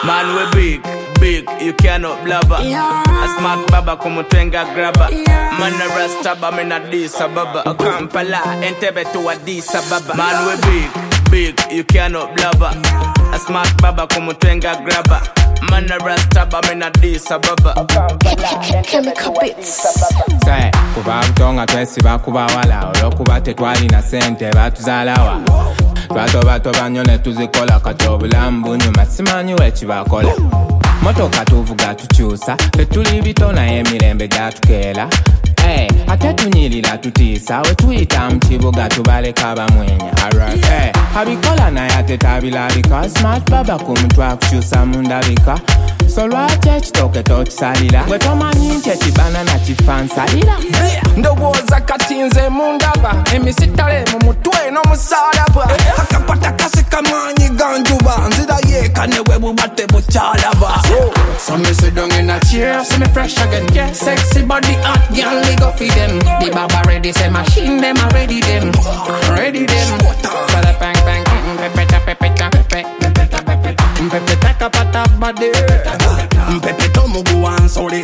Man we big, you cannot blabber. A smart baba como twenga grabber. Man a rastaba, me na Addis Ababa. A Kampala, Entebbe to Addis Ababa. Man we big, you cannot blabber. A smart baba como twenga grabber. Man a rastaba, me na Addis Ababa. Chemical bits. Say, kuba butonga twesiba kuba wala. Olokuba tetwali na sente batuzalawa. Bato banyone tuzikola katobulamu nyuma simanyi wekibakola. Motoka tuvuga tukyusa fetuli bitona emirembe gatukela. Ate tunyirira tutiisa wetuyita mu kibuga tubaleka bamwenya. Abikola naye ate tabilabika. Smart baba ku mutwe akukyusa mu ndabika. So lwaki ekitooke tokisalira bwe tomanyi nti ekibana nakifa nsalira. Ndowooza kati nze mu ndaba emisitale mu mutwe n'omusalaba. Akapata kasi kamaanyi ganjuba nzira yeeka ne bwe buba tebukyalaba. So me sit down in a chair, see me fresh again. Yeah, sexy body hot girl, we go feed them. The baba ready, say machine them ready them. Ready them. Bada bang bang, pepeta pepeta pepeta pepeta kapata bade. Pepeto mugu ansori.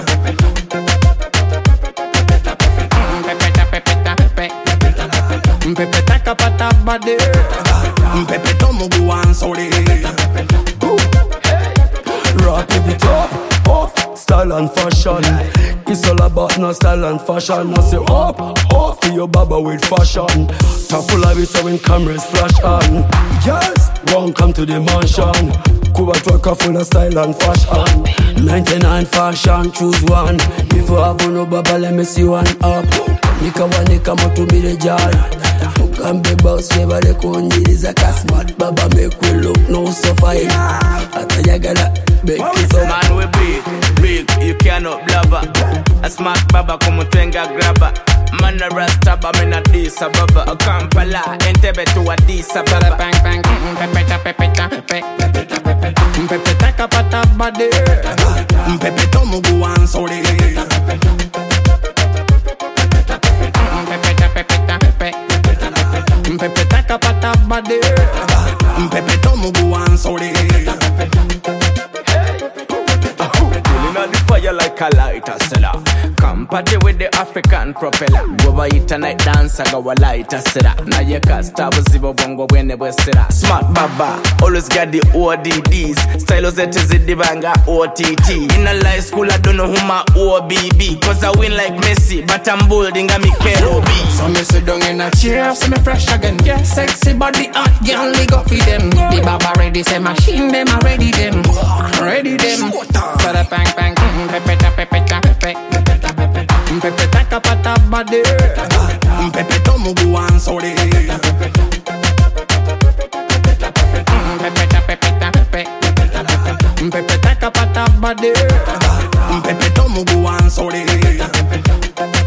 Pepeta pepeta pepeta kapata bade. Pepeto mugu ansori. Rock it up, style and fashion. It's all about no style and fashion. I say up, for your baba with fashion. Top full of it so when cameras flash on. Yes, welcome to the mansion. Cuba trucker full of style and fashion. 99 fashion, choose one. If you have no baba, let me see one up. Nika wanika motu mire jar. Mukambe boss never le kunjiriza kasmat. Baba make we look no so fine. Atayagala make it up. Man we big, you cannot blabber. A smart baba como twenga grabber. Man a rastaba, me na Addis Ababa. A Kampala, Entebbe to Addis Ababa. Bang bang, pepeta pepeta pepeta pepeta kapata bade. Pepeto mugu ansori. Pepeta kapata bade. Pepeto mugu ansori. Pulling on the fire like a lighter seller. Come party with the African propeller. Go by it a night dance, I go a lighter seller. Now you can't stop with Zibo Bongo when they were seller. Smart baba, always got the ODDs. Stylos that is the banga OTT. In a life school, I don't know who my OBB. Cause I win like Messi, but I'm building a Mikel OB. So me sit down in a chair, see me fresh again. Yeah, sexy body hot girl, we go feed them. The baba ready, say machine them ready them. Ready them. Bada bang bang, pepeta pepeta pepeta pepeta kapata bade. Pepeto mugu ansori. Pepeta pepeta pepeta kapata bade. Pepeto mugu ansori.